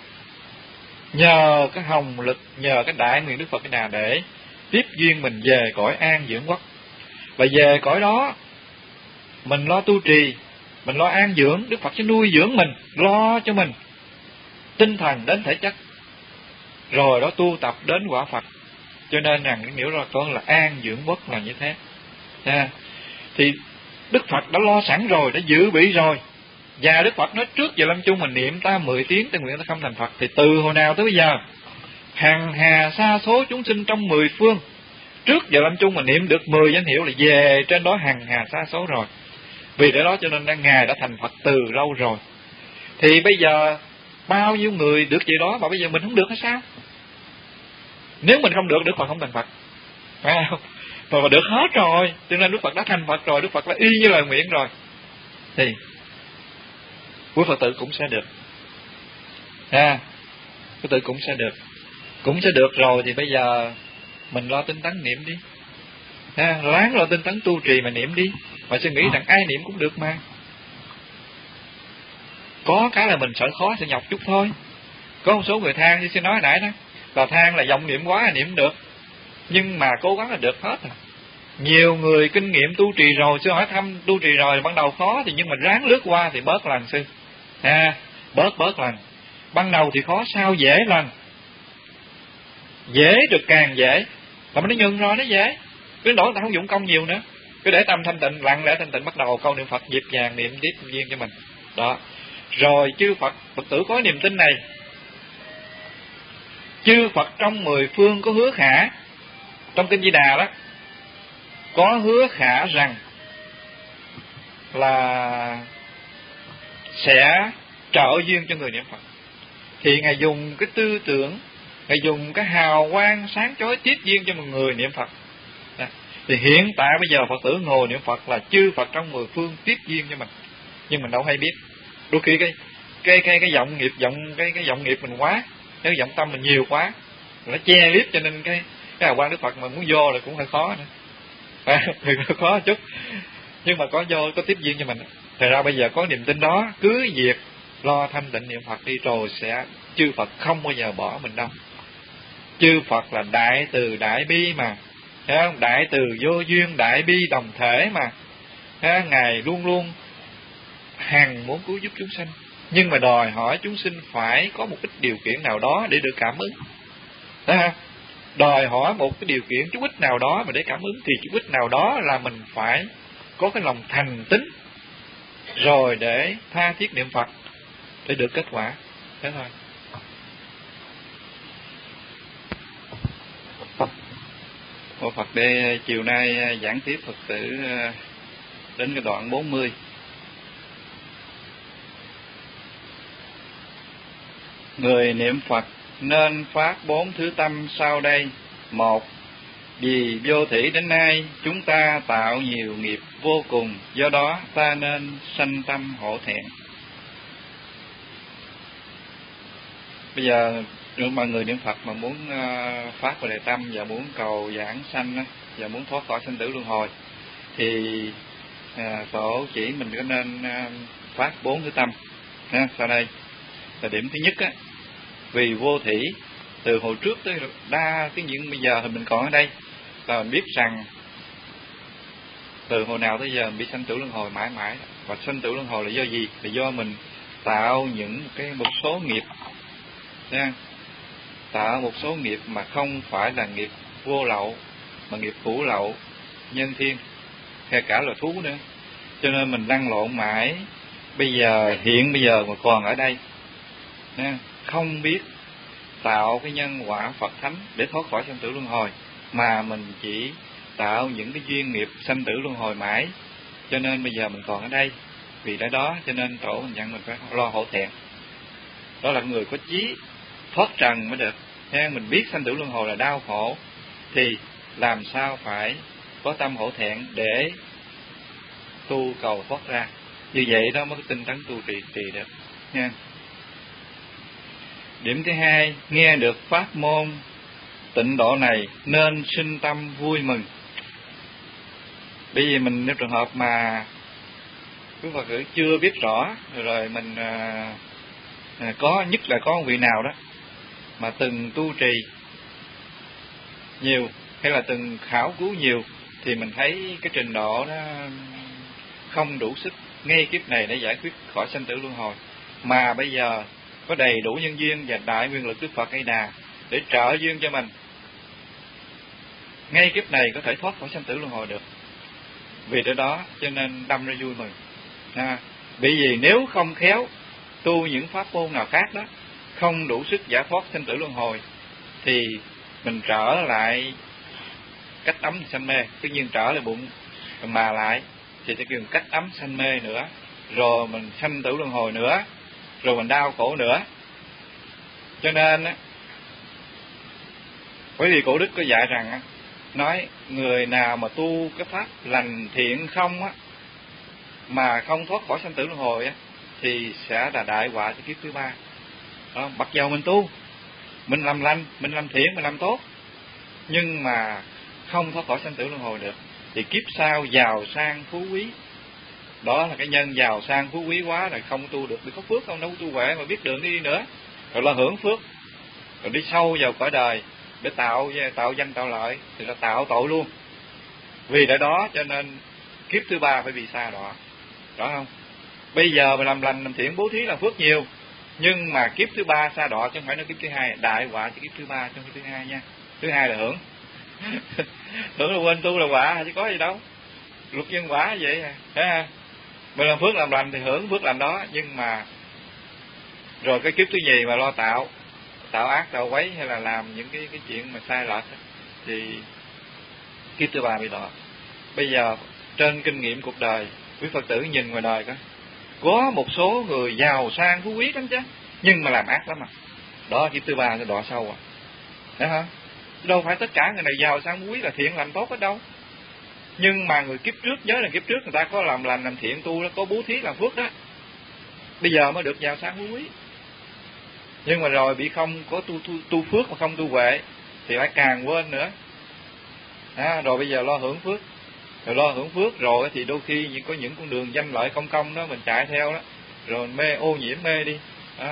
nhờ cái hồng lực, nhờ cái đại nguyện Đức Phật cái nào để tiếp duyên mình về cõi an dưỡng quốc. Và về cõi đó mình lo tu trì, mình lo an dưỡng, Đức Phật sẽ nuôi dưỡng mình, lo cho mình tinh thần đến thể chất, rồi đó tu tập đến quả Phật. Cho nên rằng cái nghĩa ra con là an dưỡng quốc là như thế. À, thì Đức Phật đã lo sẵn rồi, đã dự bị rồi. Và Đức Phật nói trước giờ lâm chung mình niệm ta mười tiếng ta nguyện ta không thành Phật, thì từ hồi nào tới bây giờ hằng hà sa số chúng sinh trong mười phương, trước giờ lâm chung mình niệm được mười danh hiệu là về trên đó hằng hà sa số rồi. Vì để đó cho nên Ngài đã thành Phật từ lâu rồi. Thì bây giờ bao nhiêu người được vậy đó mà bây giờ mình không được hay sao? Nếu mình không được, Đức Phật không thành Phật, phải không? Mà được hết rồi, cho nên Đức Phật đã thành Phật rồi, Đức Phật đã y như lời nguyện rồi, thì quý Phật tử cũng sẽ được. À, Phật tử cũng sẽ được, cũng sẽ được rồi. Thì bây giờ mình lo tinh tấn niệm đi, à, ráng lo tinh tấn tu trì mà niệm đi, mà suy nghĩ rằng ai niệm cũng được mà. Có cái là mình sợ khó sợ nhọc chút thôi. Có một số người than như xin nói nãy đó, là than là vọng niệm quá là niệm được, nhưng mà cố gắng là được hết à. Nhiều người kinh nghiệm tu trì rồi, sư hỏi thăm tu trì rồi ban đầu khó, thì nhưng mà ráng lướt qua thì bớt lần sư. À, bớt bớt lần. Ban đầu thì khó, sao dễ lần. Dễ được càng dễ, mà nó nhân rồi nó dễ. Cứ đổi ta không dụng công nhiều nữa, cứ để tâm thanh tịnh, lặng lẽ thanh tịnh, bắt đầu câu niệm Phật nhịp nhàng niệm tiếp duyên cho mình. Đó. Rồi chư Phật, Phật tử có niềm tin này. Chư Phật trong mười phương có hứa khả, trong kinh Di Đà đó có hứa khả rằng là sẽ trợ duyên cho người niệm Phật. Thì Ngài dùng cái tư tưởng, Ngài dùng cái hào quang sáng chói tiếp duyên cho một người niệm Phật. Đó. Thì hiện tại bây giờ Phật tử ngồi niệm Phật là chư Phật trong mười phương tiếp duyên cho mình, nhưng mình đâu hay biết. Đôi khi cái cái cái cái vọng nghiệp vọng cái cái vọng nghiệp mình quá, cái vọng tâm mình nhiều quá, nó che liếp, cho nên cái cái hào quang Đức Phật mà muốn vô là cũng hơi khó nữa, à, thì khó chút, nhưng mà có vô có tiếp duyên cho mình. Thật ra bây giờ có niềm tin đó, cứ việc lo thanh tịnh niệm Phật đi rồi sẽ chư Phật không bao giờ bỏ mình đâu. Chư Phật là đại từ đại bi mà, thấy không? Đại từ vô duyên, đại bi đồng thể mà, thấy không? Ngài luôn luôn hằng muốn cứu giúp chúng sinh, nhưng mà đòi hỏi chúng sinh phải có một ít điều kiện nào đó để được cảm ứng, thấy không? Đòi hỏi một cái điều kiện chút ít nào đó mà để cảm ứng, thì chút ít nào đó là mình phải có cái lòng thành tín rồi để tha thiết niệm Phật để được kết quả, thế thôi. Ô Phật đây chiều nay giảng tiếp Phật tử đến cái đoạn bốn mươi. Người niệm Phật nên phát bốn thứ tâm sau đây. Một, vì vô thỉ đến nay chúng ta tạo nhiều nghiệp vô cùng, do đó ta nên sanh tâm hổ thẹn. Bây giờ nếu mà người niệm Phật mà muốn phát vào đề tâm và muốn cầu giảng sanh và muốn thoát khỏi sinh tử luân hồi thì à, tổ chỉ mình có nên phát bốn thứ tâm ha. Sau đây là điểm thứ nhất á, vì vô thỉ từ hồi trước tới đa cái những bây giờ thì mình còn ở đây là mình biết rằng từ hồi nào tới giờ mình bị sanh tử luân hồi mãi mãi, và sanh tử luân hồi là do gì? Là do mình tạo những cái một số nghiệp nha, tạo một số nghiệp mà không phải là nghiệp vô lậu mà nghiệp hữu lậu, nhân thiên, hay cả là thú nữa, cho nên mình lăn lộn mãi. Bây giờ hiện bây giờ mà còn ở đây nha, không biết tạo cái nhân quả Phật thánh để thoát khỏi sanh tử luân hồi, mà mình chỉ tạo những cái duyên nghiệp sanh tử luân hồi mãi, cho nên bây giờ mình còn ở đây. Vì lẽ đó cho nên tổ mình dặn mình phải lo hổ thẹn. Đó là người có chí thoát trần mới được. Nghe mình biết sanh tử luân hồi là đau khổ thì làm sao phải có tâm hổ thẹn để tu cầu thoát ra. Như vậy đó mới có tinh tấn tu trì trì được nha. Điểm thứ hai, nghe được pháp môn tịnh độ này nên sinh tâm vui mừng. Bởi vì mình nếu trường hợp mà quý Phật tử chưa biết rõ rồi mình à, à, có nhất là có một vị nào đó mà từng tu trì nhiều hay là từng khảo cứu nhiều thì mình thấy cái trình độ đó không đủ sức ngay kiếp này để giải quyết khỏi sanh tử luân hồi, mà bây giờ có đầy đủ nhân duyên và đại nguyên lực Đức Phật A Đà để trợ duyên cho mình ngay kiếp này có thể thoát khỏi sanh tử luân hồi được. Vì đó, đó cho nên đâm ra vui mừng. À, bởi vì nếu không khéo tu những pháp môn nào khác đó, không đủ sức giải thoát sanh tử luân hồi, thì mình trở lại cách ấm sanh mê. Tất nhiên trở lại bụng mà lại thì sẽ kêu cách ấm sanh mê nữa, rồi mình sanh tử luân hồi nữa, rồi mình đau khổ nữa. Cho nên bởi vì cổ đức có dạy rằng, nói người nào mà tu cái pháp lành thiện không á, mà không thoát khỏi sanh tử luân hồi á, thì sẽ là đại họa cho kiếp thứ ba. Đó, mặc dầu mình tu, mình làm lành, mình làm thiện, mình làm tốt, nhưng mà không thoát khỏi sanh tử luân hồi được, thì kiếp sau giàu sang phú quý. Đó là cái nhân giàu sang phú quý quá là không tu được, vì có phước không, đâu có tu huệ mà biết đường đi nữa, rồi là hưởng phước, rồi đi sâu vào cõi đời để tạo tạo danh tạo lợi thì là tạo tội luôn. Vì để đó cho nên kiếp thứ ba phải bị sa đọa, rõ không? Bây giờ mà làm lành làm thiện bố thí là phước nhiều, nhưng mà kiếp thứ ba sa đọa, chứ không phải nói kiếp thứ hai, đại họa cho kiếp thứ ba, chứ không phải thứ hai nha. Thứ hai là hưởng hưởng là quên tu là quả, chứ có gì đâu, luật nhân quả vậy à, thấy không? Mình làm phước làm lành thì hưởng phước lành đó, nhưng mà rồi cái kiếp thứ gì mà lo tạo tạo ác tạo quấy hay là làm những cái cái chuyện mà sai lệch thì kiếp thứ ba bị đọa. Bây giờ trên kinh nghiệm cuộc đời, quý Phật tử nhìn ngoài đời coi, có một số người giàu sang phú quý lắm chứ, nhưng mà làm ác lắm mà, đó kiếp thứ ba sẽ đọa sâu à, thấy không? Đâu phải tất cả người này giàu sang phú quý là thiện làm tốt hết đâu, nhưng mà người kiếp trước, nhớ là kiếp trước người ta có làm lành làm thiện tu đó, có bố thí làm phước đó, bây giờ mới được giàu sang phú quý. Nhưng mà rồi bị không có tu, tu, tu phước mà không tu huệ thì lại càng quên nữa, À, rồi bây giờ lo hưởng phước, rồi lo hưởng phước rồi thì đôi khi có những con đường danh lợi công công đó mình chạy theo đó, rồi mê ô nhiễm mê đi đó.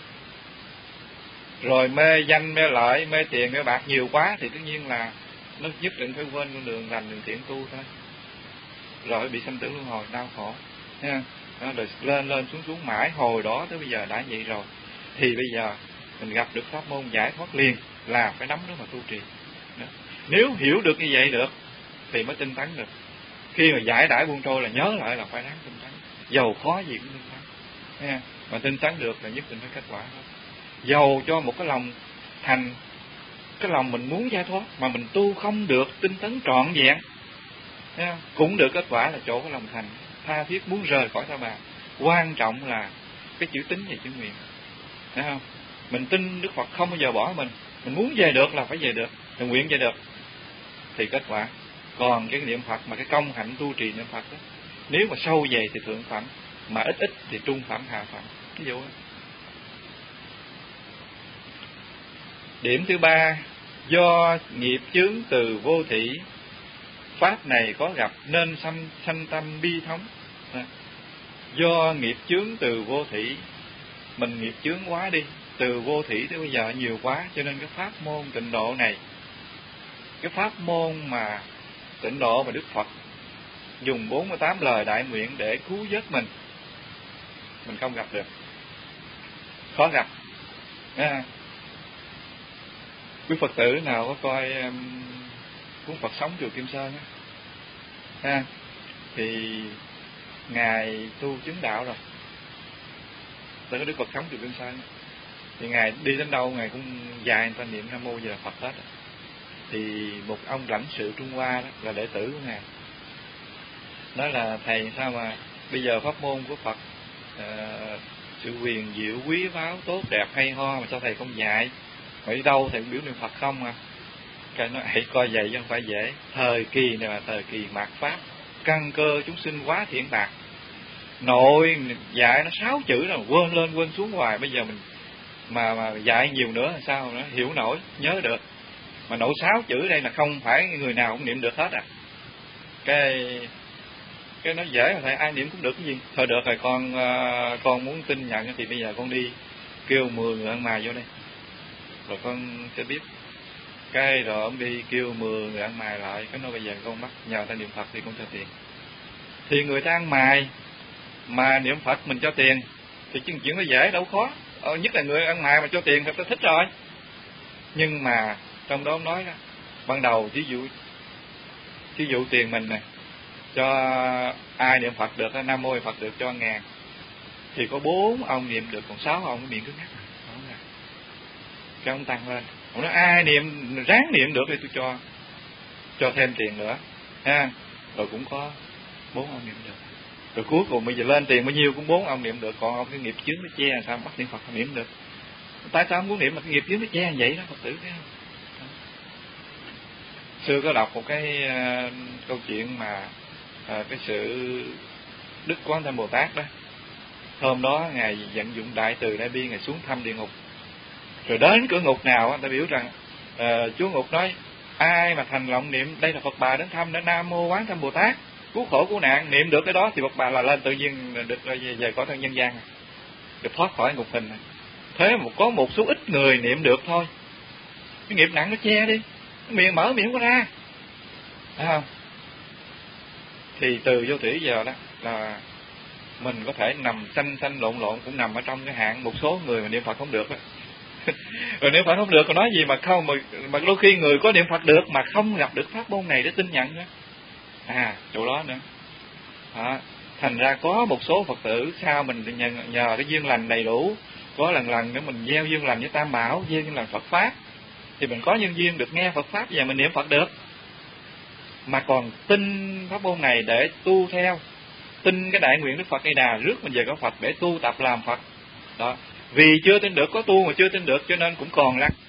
Rồi mê danh mê lợi mê tiền mê bạc nhiều quá thì tất nhiên là nó nhất định phải quên con đường lành đường thiện tu thôi, rồi bị sanh tử luân hồi đau khổ nha. Đó, rồi lên lên xuống xuống mãi, hồi đó tới bây giờ đã vậy rồi thì bây giờ mình gặp được pháp môn giải thoát liền là phải nắm đó mà tu trì. Đó. Nếu hiểu được như vậy được thì mới tinh tấn được. Khi mà giải đãi buông trôi là nhớ lại là phải đáng tinh tấn, dầu khó gì cũng tinh tấn nha. Mà tinh tấn được là nhất định phải kết quả thôi. Dầu cho một cái lòng thành, cái lòng mình muốn giải thoát mà mình tu không được tinh tấn trọn vẹn nha, cũng được kết quả là chỗ cái lòng thành tha thiết muốn rời khỏi ta bà. Quan trọng là cái chữ tín và chữ nguyện, thấy không? Mình tin Đức Phật không bao giờ bỏ mình, mình muốn về được là phải về được, mình nguyện về được thì kết quả. Còn cái niệm Phật mà cái công hạnh tu trì niệm Phật đó, nếu mà sâu về thì thượng phẩm, mà ít ít thì trung phẩm hạ phẩm. Ví dụ đó. Điểm thứ ba, do nghiệp chướng từ vô thỉ, pháp này có gặp nên sanh sanh tâm bi thống. Do nghiệp chướng từ vô thỉ, mình nghiệp chướng quá đi, từ vô thỉ tới bây giờ nhiều quá, cho nên cái pháp môn tịnh độ này, cái pháp môn mà tịnh độ mà Đức Phật dùng bốn mươi tám lời đại nguyện để cứu vớt mình, mình không gặp được, khó gặp. À, quý Phật tử nào có coi um, cuốn Phật sống chùa Kim Sơn á, ha, thì ngài tu chứng đạo rồi, tới Đức Phật sống chùa Kim Sơn, thì ngài đi đến đâu ngài cũng dạy người ta niệm Nam Mô Di Đà Phật hết. Thì một ông lãnh sự Trung Hoa đó là đệ tử của ngài, nói là thầy sao mà bây giờ pháp môn của Phật uh, sự huyền diệu quý báu tốt đẹp hay ho mà sao thầy không dạy, mà đi đâu thầy cũng biểu niệm Phật không à. Cái nói hãy coi vậy chứ không phải dễ. Thời kỳ này là thời kỳ mạt pháp, căn cơ chúng sinh quá thiện bạc, nội dạy nó sáu chữ là quên lên quên xuống hoài. Bây giờ mình mà mà dạy nhiều nữa là sao nó hiểu nổi nhớ được, mà nội sáu chữ đây là không phải người nào cũng niệm được hết à. Cái cái nó dễ là thầy ai niệm cũng được cái gì. Thôi được rồi, con con muốn tin nhận thì bây giờ con đi kêu mười người ăn mày vô đây rồi con sẽ biết. Cái rồi ông đi kêu mười người ăn mày lại, cái nói bây giờ con bắt nhờ ta niệm Phật thì con cho tiền. Thì người ta ăn mày mà niệm Phật mình cho tiền thì chuyện chuyện nó dễ đâu khó. Ờ, nhất là người ăn mày mà cho tiền thì ta thích rồi. Nhưng mà trong đó ông nói đó, ban đầu ví dụ ví dụ tiền mình nè, cho ai niệm Phật được, Nam Mô Phật được cho ngàn, thì có bốn ông niệm được, còn sáu ông miệng cứ ngắt. Cái ông tăng lên, ông nói ai niệm ráng niệm được thì tôi cho cho thêm tiền nữa ha. Rồi cũng có bốn ông niệm được. Rồi cuối cùng bây giờ lên tiền bao nhiêu cũng bốn ông niệm được, còn ông cái nghiệp chướng nó che sao bắt niệm Phật không niệm được. Tại sao không muốn niệm mà cái nghiệp chướng nó che vậy đó Phật tử thấy không? Đó. Xưa có đọc một cái uh, câu chuyện mà uh, cái sự Đức Quán Thế Bồ Tát đó, hôm đó ngài vận dụng đại từ đại bi, ngài xuống thăm địa ngục. Rồi đến cửa ngục nào ta biểu rằng uh, chúa ngục nói ai mà thành lòng niệm đây là Phật bà đến thăm, để Nam Mô Quán Thế Bồ Tát cứu khổ cứu nạn, niệm được cái đó thì Phật bà là lên tự nhiên được về, về cõi thân nhân gian, được thoát khỏi ngục hình này. Thế mà có một số ít người niệm được thôi, cái nghiệp nặng nó che đi, cái miệng mở miệng có ra, thấy không? Thì từ vô thủy giờ đó là mình có thể nằm sanh sanh lộn lộn cũng nằm ở trong cái hạng một số người mà niệm Phật không được đó. Rồi niệm Phật không được còn nói gì mà không, mà, mà đôi khi người có niệm Phật được mà không gặp được pháp môn này để tin nhận nữa. À chỗ đó nữa đó. Thành ra có một số Phật tử sao mình nhờ, nhờ cái duyên lành đầy đủ, có lần lần nữa mình gieo duyên lành với Tam Bảo, gieo duyên lành Phật Pháp, thì mình có nhân duyên được nghe Phật Pháp và mình niệm Phật được, mà còn tin pháp môn này để tu theo, tin cái đại nguyện Đức Phật A Di Đà rước mình về có Phật để tu tập làm Phật đó. Vì chưa tin được, có tu mà chưa tin được cho nên cũng còn lắc